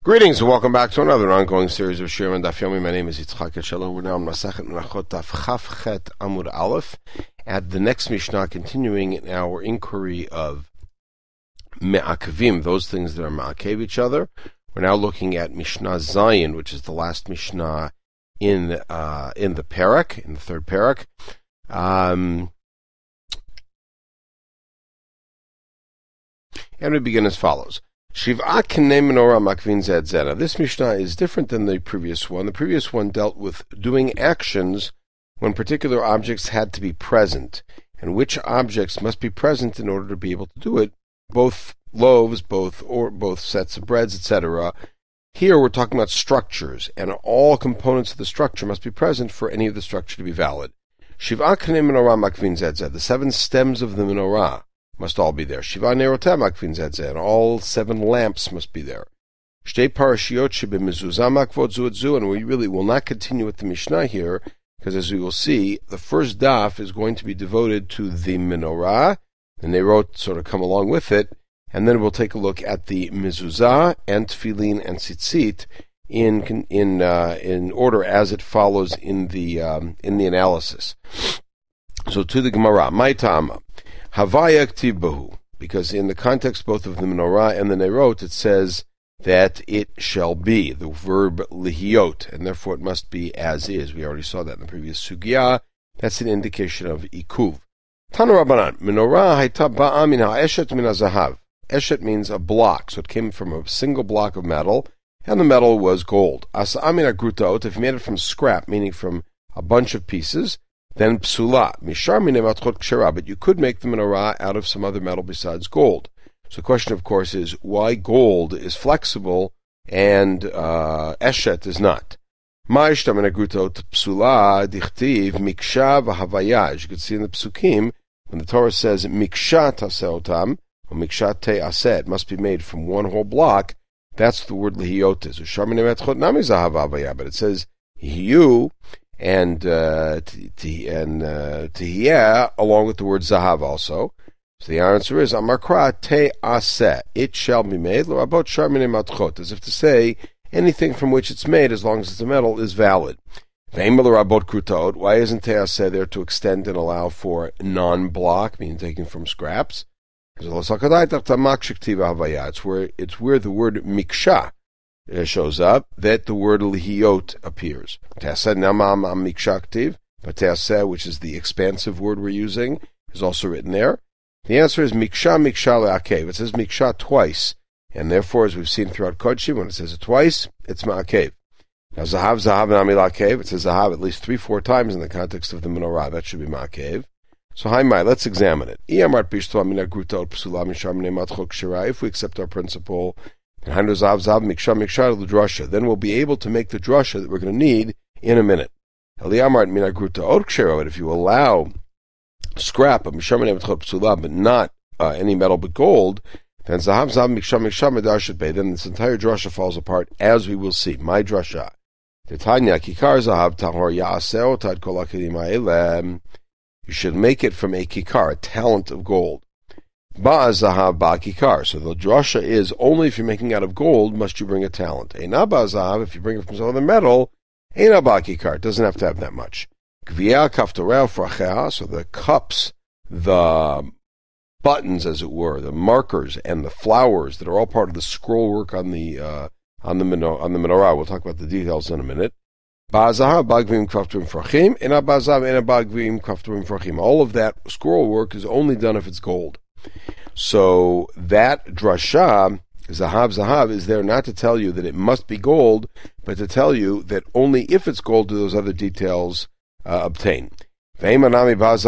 Greetings and welcome back to another ongoing series of Shirim and Daf Yomi. My name is Yitzchak Eshelo. We're now on Masachet Menachot Daf Chaf Chet Amud Aleph. At the next Mishnah, continuing in our inquiry of Me'akvim, those things that are Me'akev each other. We're now looking at Mishnah Zayin, which is the last Mishnah in the Parak, in the third Parak. And we begin as follows. Shiv'a K'nei Menorah Makvin Zed Zena. This Mishnah is different than the previous one. The previous one dealt with doing actions when particular objects had to be present, and which objects must be present in order to be able to do it. Both loaves, both sets of breads, etc. Here we're talking about structures, and all components of the structure must be present for any of the structure to be valid. Shiv'a K'nei Menorah Makvin Zed Zed. The 7 stems of the menorah must all be there. Shiva Neroteh Makvin Zed Zed, and all 7 lamps must be there. Shtei parashiot shebemezuzah makvot zu et zu, and we really will not continue with the Mishnah here, because as we will see, the first daf is going to be devoted to the menorah, and they wrote sort of come along with it, and then we'll take a look at the mezuzah and tefillin and tzitzit in order as it follows in the analysis. So to the Gemara, my Tama. Havaya ktiv bahu, because in the context both of the menorah and the nerot, it says that it shall be, the verb lihiot, and therefore it must be as is. We already saw that in the previous sugya. That's an indication of ikuv. Tanu Rabbanan, menorah hayta ba'a min ha'eshet min ha'zahav. Eshet means a block, so it came from a single block of metal, and the metal was gold. Asa'a min ha'grutot, if you made it from scrap, meaning from a bunch of pieces, then psula, mishar minei matchot kshera, but you could make the menorah out of some other metal besides gold. So the question, of course, is why gold is flexible and eshet is not. Ma'ishtam in agrutot psula dichtiv miksha v'havaya. As you can see in the psukim, when the Torah says miksha taseotam or miksha te'aseh, it must be made from one whole block. That's the word lihiyot is. Mishar minei matchot nami zahav havaya, but it says hiyu and tehiyah, along with the word zahav also. So the answer is amarkra te'aseh, it shall be made, l'rabot shar minei matchot, as if to say anything from which it's made, as long as it's a metal, is valid. Ve'im l'rabot krutot, why isn't te'aseh there to extend and allow for non-block, meaning taken from scraps? It's where the word miksha shows up, that the word lihiyot appears. Te'aseh namam mikshaktiv, but te'aseh, which is the expansive word we're using, is also written there. The answer is miksha le'akev. It says miksha twice, and therefore, as we've seen throughout Kodshim, when it says it twice, it's ma'akev. Now zahav nami la'akev, it says zahav at least 3-4 times in the context of the menorah. That should be ma'akev. So let's examine it. If we accept our principle, then we'll be able to make the drasha that we're going to need in a minute. But if you allow scrap of but not any metal but gold, then this entire drasha falls apart, as we will see. My drasha. You should make it from a kikar, a talent of gold. Ba'azahav ba'kikar. So the drasha is, only if you're making out of gold must you bring a talent. Eina ba'azahav, if you bring it from some other metal, eina ba'kikar. It doesn't have to have that much. Gviya kaftoreh frachea, so the cups, the buttons, as it were, the markers and the flowers that are all part of the scroll work on the menorah. We'll talk about the details in a minute. Ba'azahav ba'gvim kaftorim frachim, eina ba'azav eina ba'gvim kaftorim frachim. All of that scroll work is only done if it's gold. So that drasha, zahav, is there not to tell you that it must be gold, but to tell you that only if it's gold do those other details obtain. So take it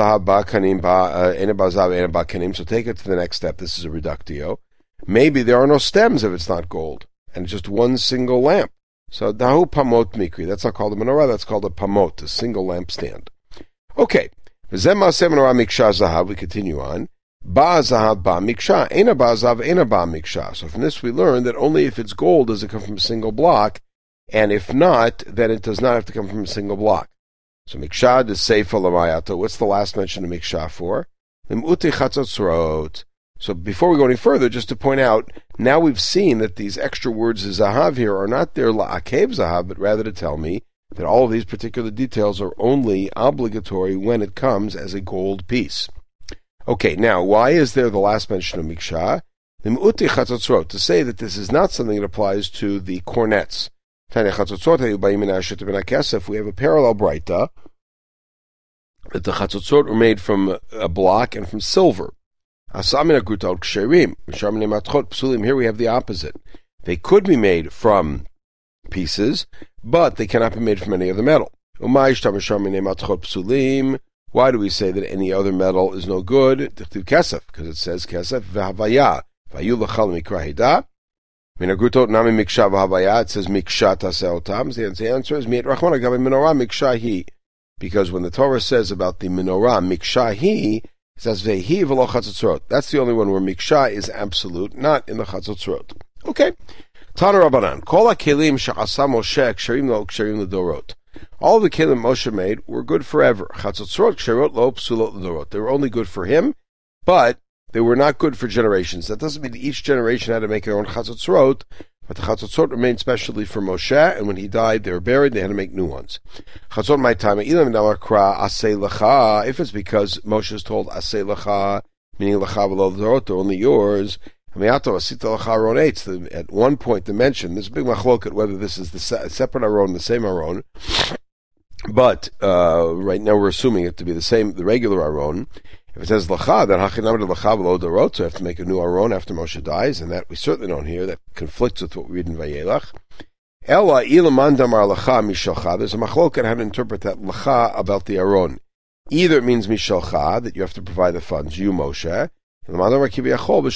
to the next step. This is a reductio. Maybe there are no stems if it's not gold, and just one single lamp. So dahu pamot mikri. That's not called a menorah, that's called a pamot, a single lamp stand. Okay. We continue on. Ba'azahav ba'miksha, ena ba'azav, ena ba'miksha. So from this we learn that only if it's gold does it come from a single block, and if not, then it does not have to come from a single block. So miksha de seifa l'mayato. What's the last mention of miksha for? Lim'uti chatzotzrot. So before we go any further, just to point out, now we've seen that these extra words zahav here are not there la'akev zahav, but rather to tell me that all of these particular details are only obligatory when it comes as a gold piece. Okay, now, why is there the last mention of Miksha? The Me'uti Chatzotzrot, to say that this is not something that applies to the cornets. We have a parallel Braita, that the Chatzotzrot were made from a block and from silver. Here we have the opposite. They could be made from pieces, but they cannot be made from any other metal. Why do we say that any other metal is no good? Because it says kesef v'havaya vayu l'chal mikra heda. Minagutot nami miksha v'havaya. It says miksha taseotam. The answer is mi'et rachmana gabi menorah miksha hi. Because when the Torah says about the menorah miksha hi, it says vehi v'lo chatzotzrot. That's the only one where miksha is absolute, not in the chatzotzrot. Okay. Tana Rabbanan. Kol ha-kelim she'asa Moshe ksherim lo ksherim l'dorot. All the kelim Moshe made were good forever. Chatzotzrot ksherot lo psulot l'dorot. They were only good for him, but they were not good for generations. That doesn't mean each generation had to make their own chatzotzrot, but the chatzotzrot remained specially for Moshe, and when he died, they were buried, they had to make new ones. Chatzot my time, ilam namar kra aseh lecha, if it's because Moshe is told aseh lecha, meaning lecha v'lo l'dorot, they're only yours. At one point, they mentioned there's a big machloket whether this is the separate aron, the same aron, but right now we're assuming it to be the same, the regular aron. If it says lacha, then hachinam de lacha v'lo dorot, so you have to make a new aron after Moshe dies, and that we certainly don't hear. That conflicts with what we read in Vayelach. Ela ilaman damar lacha mishalcha. There's a machloket how to interpret that lacha about the aron. Either it means mishalcha, that you have to provide the funds, you Moshe. Or it's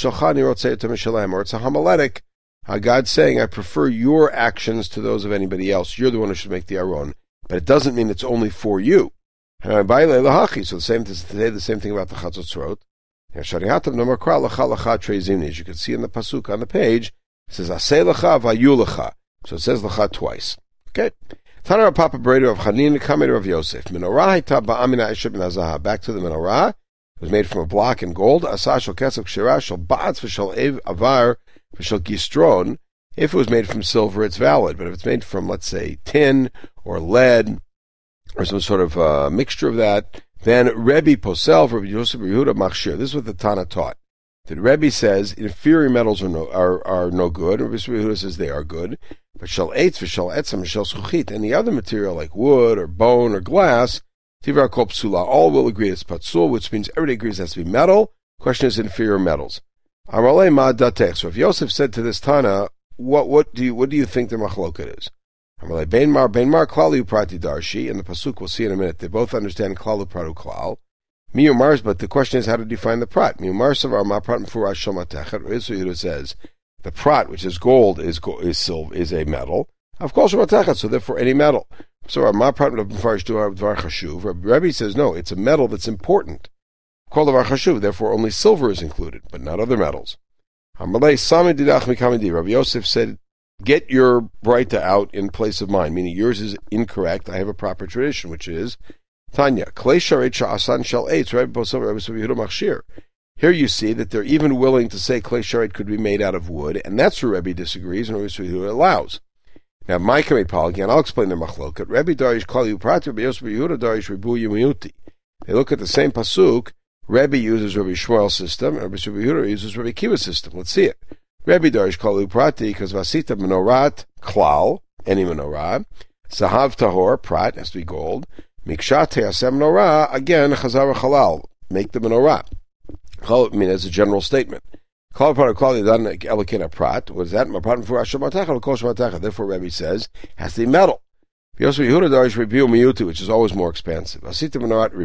a homiletic, God saying, I prefer your actions to those of anybody else. You're the one who should make the aron. But it doesn't mean it's only for you. So the same thing about the Chatzotzrot. As you can see in the pasuk on the page, it says aseh lecha vayu lecha. So it says lecha twice. Okay. Tanar Papa Breder of Chanin Kamer of Yosef. Menorah haita ba'amina esheb min hazahav. Back to the menorah. It was made from a block and gold. Asah shel kesef kshira shel ba'atz v'shel avar v'shel gistron. If it was made from silver, it's valid. But if it's made from, let's say, tin or lead or some sort of mixture of that, then Rebbe Posel for Yosef Yehuda Machshir. This is what the Tana taught. That Rebbe says inferior metals are no good. Rebbe Yehuda says they are good. But shel eitz v'shel etzam v'shel schuchit, any other material like wood or bone or glass, Tivar kol psula, all will agree it's patsul, which means everybody agrees it has to be metal. Question is inferior metals. Amalei ma datech. So if Yosef said to this Tana, what do you think the machloket is? Amalei beinmar klalu prati darshi, and the pasuk we'll see in a minute. They both understand klalu pratu klal. Miyumars, but the question is how to define the prat. Miyumar savar ma prat mfurash shel matechet. Yehuda says the prat, which is gold, is silver, is a metal. Of course, matechet. So therefore, any metal. So Rebbe says no, it's a metal that's important. Therefore, only silver is included, but not other metals. Rabbi Yosef said, get your Braita out in place of mine, meaning yours is incorrect. I have a proper tradition, which is Tanya. Here you see that they're even willing to say clay sharet could be made out of wood, and that's where Rebbe disagrees and Rebbe allows. Now, my Kamed Paul, again, I'll explain the machloket. Rebbe Darish Klalu Prat, Rebbe Yosef Yehuda Darish Ribu Yemiyuti. They look at the same pasuk. Rebbe uses Rebbe Shmuel's system, and Rebbe Yehuda uses Rebbe Kiva's system. Let's see it. Rebbe Darish Klalu Prati, because Vasita Menorat Klal, any menorah. Zahav Tahor, Prat, has to be gold. Mikshat Teasem Menorah, again, Chazar Chalal, make the menorah. I mean, as a general statement. Therefore, Rebbe says, has to be metal. Which is always more expensive. What's the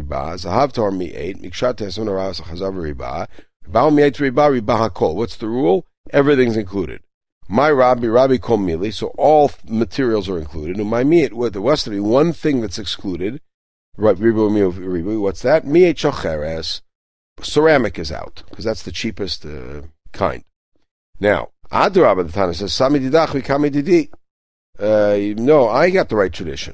rule? Everything's included. My Rabbi Kol Mili, so all materials are included. And my meat, there was to be one thing that's excluded. What's that? Mi'et Shocheres. Ceramic is out, because that's the cheapest kind. Now, Adrabah, the Tana says, Sami didach v'kami didi. No, I got the right tradition.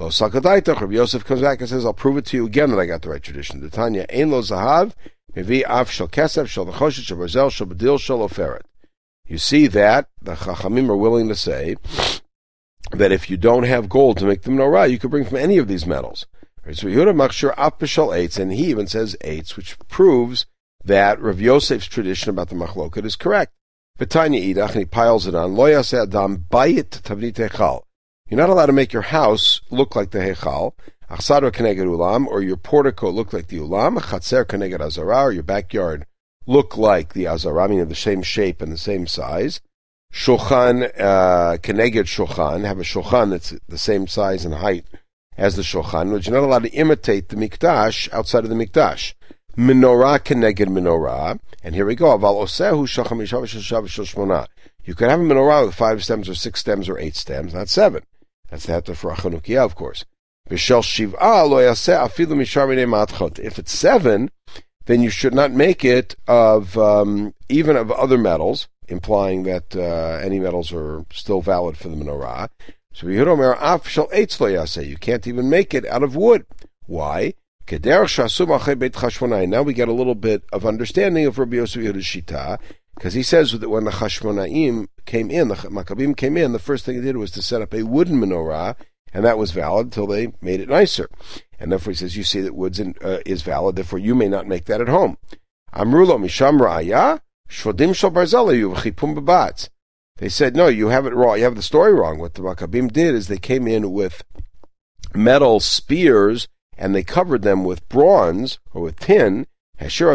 Lo sakadaitach. Rabbi Yosef comes back and says, I'll prove it to you again that I got the right tradition. The Tanya, ein lo zahav, mevi af shel kesef, shel nechoshet, shel barzel, shel bedil, shel oferet. You see that the Chachamim are willing to say that if you don't have gold to make the menorah, you could bring from any of these metals. So Yehuda machshir af b'shel eitz, and he even says eitz, which proves that Rav Yosef's tradition about the machloket is correct. V'tanya idach, and he piles it on. Lo yaseh adam bayit tavnit hechal. You're not allowed to make your house look like the hechal. Achsado keneged ulam, or your portico look like the ulam. Chatzer keneged azara, or your backyard look like the azara, meaning the same shape and the same size. Shulchan keneged shulchan, have a shulchan that's the same size and height as the shulchan, which you're not allowed to imitate the mikdash outside of the mikdash. Menorah keneged menorah, and here we go. Aval osehu shacham mishav shel shmona. You could have a menorah with 5 stems or 6 stems or 8 stems, not 7. That's the heter for a Chanukiah, of course. V'shel shiv'ah lo yaseh afilu mishar minei matchot. If it's 7, then you should not make it of even of other metals, implying that any metals are still valid for the menorah. So you can't even make it out of wood. Why? Now we get a little bit of understanding of Rabbi Yosef Yehuda's Shita, because he says that when the Chashmonaim came in, the Maccabim came in, the first thing they did was to set up a wooden menorah, and that was valid until they made it nicer. And therefore he says, you see that wood is valid, therefore you may not make that at home. Amrulo misham ra'aya, shvodim shel barzelayu v'chipum b'batz. They said, no, you have it wrong. You have the story wrong. What the Maccabim did is they came in with metal spears, and they covered them with bronze or with tin, and they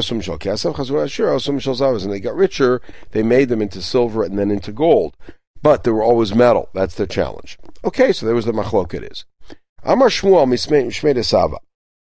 got richer. They made them into silver and then into gold. But they were always metal. That's their challenge. Okay, so there was the machloket is. Amar Shmuel Mishmei de Sava.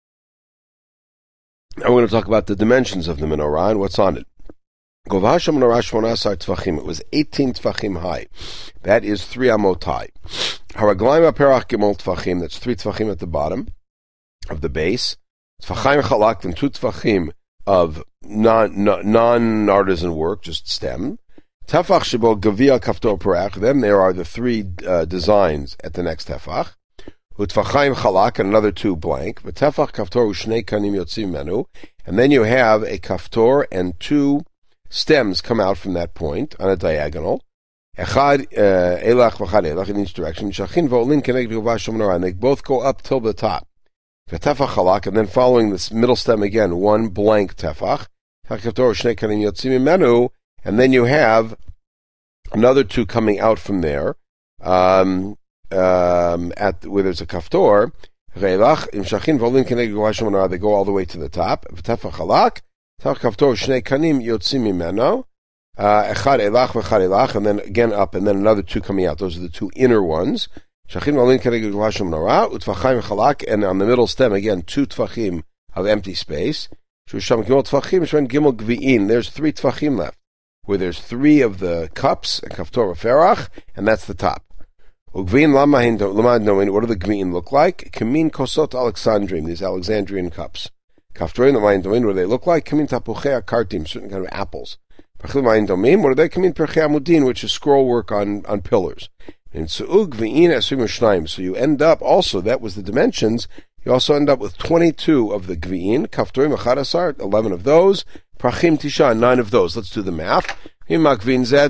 Now we're going to talk about the dimensions of the menorah and what's on it. Govah menorah 18 tefachim. It was 18 tefachim high. That is 3 amot high. Haraglaim aperach gemol tefachim. That's 3 tefachim at the bottom of the base. Tefachim chalak, and 2 tefachim of non-artisan work, just stem. Tefach shebo gavia kaftor perach. Then there are the 3 designs at the next tefach. Utfachim chalak, and another 2 blank. V'tefach kaftor ushnei kanim yotzim menu. And then you have a kaftor and 2 stems come out from that point on a diagonal. Echad elach v'chad elach in each direction. Shachin v'olin keneged govah shel menorah. And they both go up till the top. V'tefach chalak, and then following this middle stem again, 1 blank tefach. Kaftor ushnei kanim yotzim menu. And then you have another 2 coming out from there, at where there's a kaftor. They go all the way to the top. And then again up, and then another 2 coming out. Those are the 2 inner ones. And on the middle stem, again, 2 tfachim of empty space. There's 3 tfachim left, where there's 3 of the cups, and kaftor ferach, and that's the top. Ugvin lamahin, what do the gvin look like? Kamin kosot Alexandrium, these Alexandrian cups. Kaftorim lamahin, what do they look like? Kamin tapuchei akartim, certain kind of apples. Pachlim lamahin domim, what are they? Kamin perchei amudin, which is scroll work on pillars. And so ugvin esrim u'shnayim, so you end up also, that was the dimensions, you also end up with 22 of the gvin, kaftorim achadasar, 11 of those, prachim tisha, 9 of those. Let's do the math. They must all be there.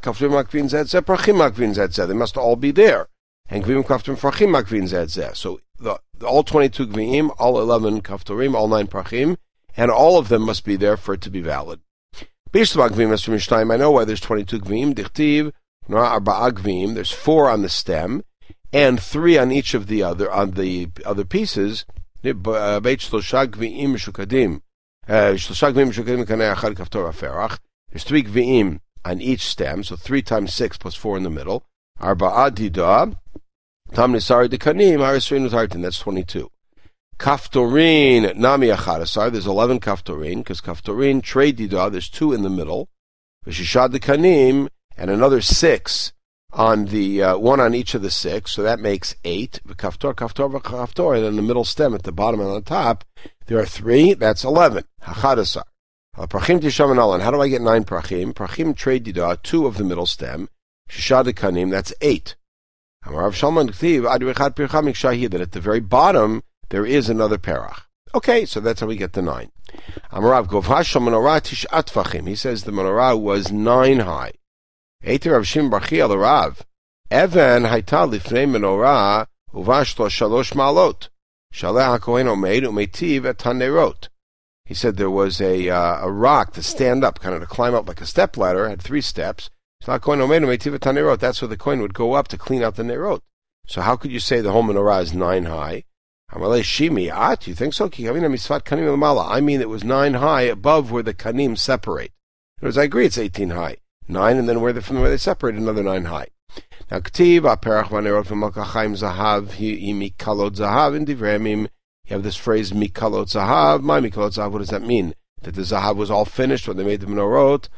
And so all 22 gvi'im, all 11 kaftorim, all 9 prachim, and all of them must be there for it to be valid. I know why there's 22 gvi'im. There's 4 on the stem, and 3 on each of the other pieces. There's 3 gvi'im on each stem, so 3 times 6 plus 4 in the middle. Arba'a dida, tam nisari dekanim, harisrin utartin, that's 22. Kaftorin, nami achadasar, there's 11 kaftorin, because kaftorin, trade dida, there's 2 in the middle. V'shishad dekanim, and another 6 on the, 1 on each of the 6, so that makes 8. V'kaftor, and then the middle stem at the bottom and on the top, there are 3, that's 11. Hachadasar. Prachim tishaman, how do I get 9 prachim? Prachim trade dida, 2 of the middle stem. Shishad kanim, that's 8. That at the very bottom there is another perach. Okay, so that's how we get the 9. He says the menorah was 9 high. Evan hayta lifnei menorah uvashlo shalosh ma'alot. Shaleh hakohen omeid umetiv et hanerot. He said there was a rock to stand up, kind of to climb up like a step ladder, had 3 steps. That's where the coin would go up to clean out the nerot. So how could you say the whole menorah is 9 high? You think so? I mean it was 9 high above where the kanim separate. In other words, I agree it's 18 high. 9, and then from where they separate, another 9 high. Now, K'tiv, Perach v'nerot v'malkachayim zahav, hi mikalot zahav, in Divrei, you have this phrase, mikalot zahav. My mikalot zahav, what does that mean? That the zahav was all finished when they made the menorot.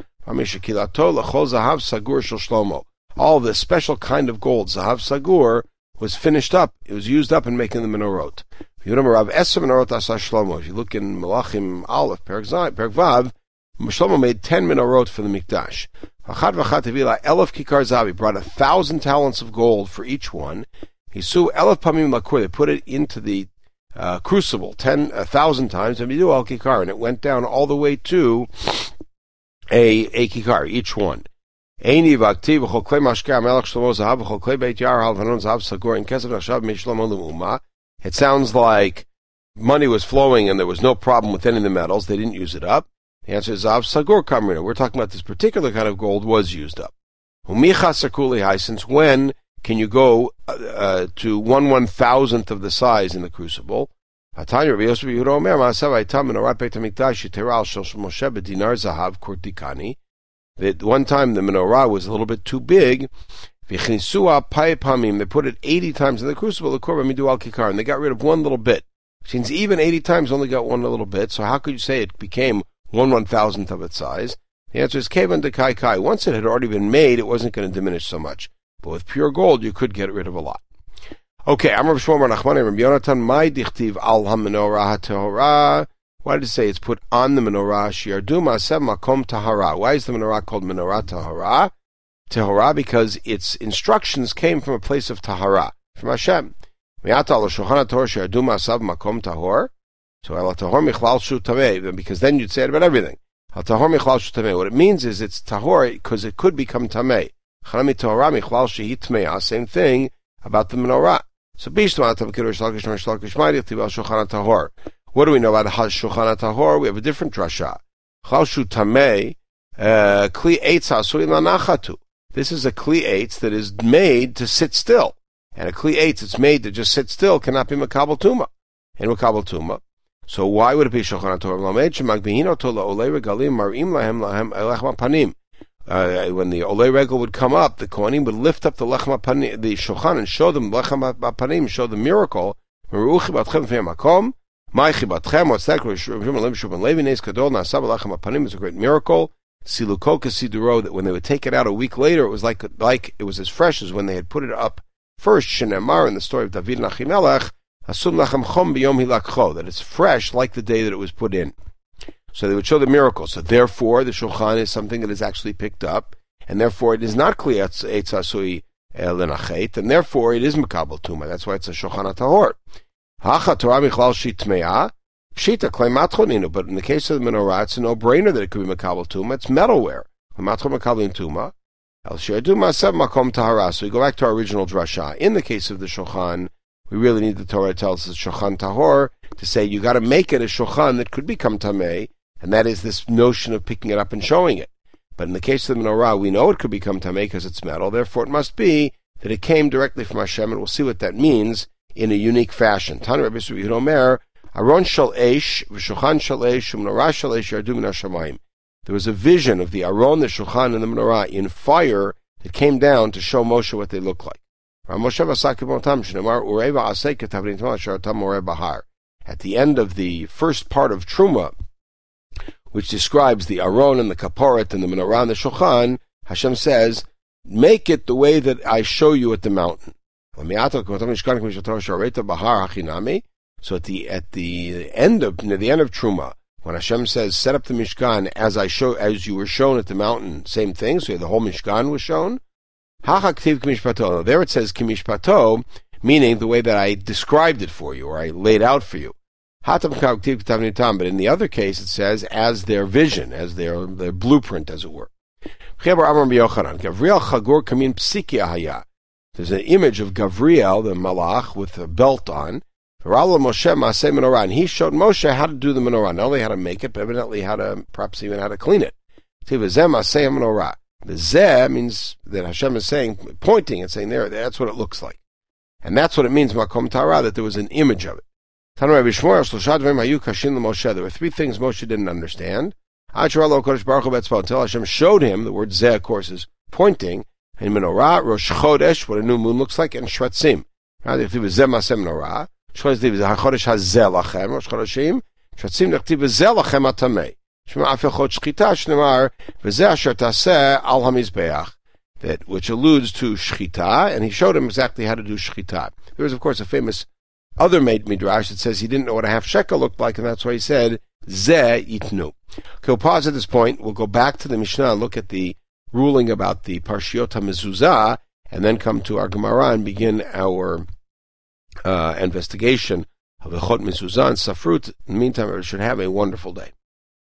All this special kind of gold, zahav sagur, was finished up. It was used up in making the menorot. If you look in Malachim Aleph, Perek Vav, Shlomo made 10 menorot for the Mikdash. He brought 1,000 talents of gold for each one. He su elef pamim lakur. They put it into the crucible 1,000 times, and it went down all the way to a kikar, each one. It sounds like money was flowing and there was no problem with any of the metals. They didn't use it up. The answer is Zav Sagur Kamrina. We're talking about this particular kind of gold was used up. Since when can you go to 1/1000th of the size in the crucible? That one time the menorah was a little bit too big. They put it 80 times in the crucible, and they got rid of one little bit. Which means even 80 times only got one little bit, so how could you say it became 1/1000th of its size? The answer is Kevan de Kai Kai. Once it had already been made, it wasn't going to diminish so much. But with pure gold, you could get rid of a lot. Okay, Amar Shmuel Nachmani Rabbi Yonatan, my dichtiv al ha-menorah ha-tehorah. Why did it say it's put on the menorah? Shiardu ma'aseh makom tahara. Why is the menorah called menorah tahara? Tahara, because its instructions came from a place of tahara, from Hashem. Mi'ata al shulchan haTorah shiardu ma'aseh makom tahor. So al tahor michlal shu tameh, because then you'd say it about everything. Al tahor michlal shu tameh. What it means is it's tahor because it could become tameh. Chanami tahora michlal shehi tmeah. Same thing about the menorah. So bishma tav kiddush shalkish shalkish ma'id yichtiv al shulchan haTorah. What do we know about Shulchan HaTahor? We have a different drasha. Chalshu tamei kli eitz hasui lanachatu. This is a kli eitz that is made to sit still, and a kli eitz that's made to just sit still cannot be makabel tuma. And makabel tuma. So why would it be Shulchan HaTahor? Lamed shemagbihino to laolei regalim marim lahem lechem panim. When the olei regal would come up, the kohanim would lift up the lechem panim, the shulchan, and show them lechem panim, show the miracle. Meruchi batchem v'yem makom. What's that? It's a great miracle. Silukoka siduro, that when they would take it out a week later, it was like it was as fresh as when they had put it up first. Shenemar, in the story of David and Achimelech, asum lachem chom biyom hilakcho, that it's fresh like the day that it was put in. So they would show the miracle. So therefore, the shulchan is something that is actually picked up, and therefore it is not kli eitz hasui lenachet, and therefore it is makabel tuma. That's why it's a Shulchan HaTahor. Hacha Torah michlal shitmeah, pshita klei matchoninu. But in the case of the menorah, it's a no-brainer that it could be makabel tuma. It's metalware. Matchon makabelin tuma. El she'adu ma'asev makom tahara. So we go back to our original drasha. In the case of the shulchan, we really need the Torah to tell us it's shulchan tahor to say you got to make it a shulchan that could become tamei, and that is this notion of picking it up and showing it. But in the case of the menorah, we know it could become tamei because it's metal. Therefore, it must be that it came directly from Hashem, and we'll see what that means in a unique fashion. Tanu Rabbi Yisrael Omer, Aron shel Eish, v'Shulchan shel Eish, u'Menorah shel Eish yardu min hashamayim. There was a vision of the Aron, the Shulchan, and the Menorah in fire that came down to show Moshe what they look like. At the end of the first part of Truma, which describes the Aron and the Kaporet and the Menorah and the Shulchan, Hashem says, make it the way that I show you at the mountain. So at the end of Truma, when Hashem says, set up the Mishkan as you were shown at the mountain, same thing, so the whole Mishkan was shown. There it says kimishpato, meaning the way that I described it for you, or I laid out for you. But in the other case, it says as their vision, as their blueprint, as it were. There's an image of Gavriel, the malach, with a belt on. And he showed Moshe how to do the menorah, not only how to make it, but evidently perhaps even how to clean it. The zeh means that Hashem is saying, pointing and saying, that's what it looks like. And that's what it means, makom tara, that there was an image of it. There were 3 things Moshe didn't understand. Until Hashem showed him, the word zeh, of course, is pointing, and menorah, Rosh Chodesh, what a new moon looks like, and Shvatzim. If it was zeh maseh menorah, Shvatzim HaChodesh HaZeh Lachem, Rosh Chodeshim, Shvatzim Nechtiv HaZeh Lachem HaTamei. Shema Afel Chod Shchita, Shnemar, V'zeh Asher Taseh Al HaMizbeach. That, which alludes to Shchita, and he showed him exactly how to do Shchita. There was, of course, a famous other midrash that says he didn't know what a half shekel looked like, and that's why he said, Zeh Yitnu. Okay, we'll pause at this point. We'll go back to the Mishnah and look at the ruling about the Parshiot HaMezuzah, and then come to our Gemara and begin our investigation of the Chot Mezuzah and Safrut. In the meantime, everyone should have a wonderful day.